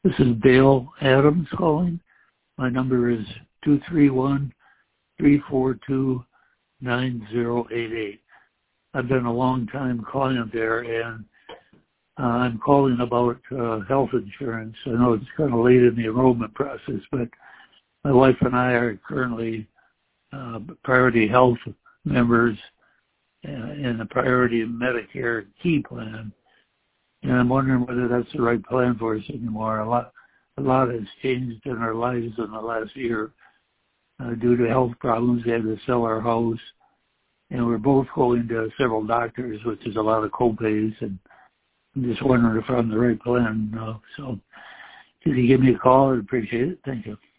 This is Dale Adams calling. My number is 231-342-9088. I've been a long time client there, and I'm calling about health insurance. I know it's kind of late in the enrollment process, but my wife and I are currently Priority Health members in the Priority Medicare Key Plan. And I'm wondering whether that's the right plan for us anymore. A lot has changed in our lives in the last year. Due to health problems, we had to sell our house. And we're both going to several doctors, which is a lot of co-pays. And I'm just wondering if I'm the right plan. So if you give me a call, I'd appreciate it. Thank you.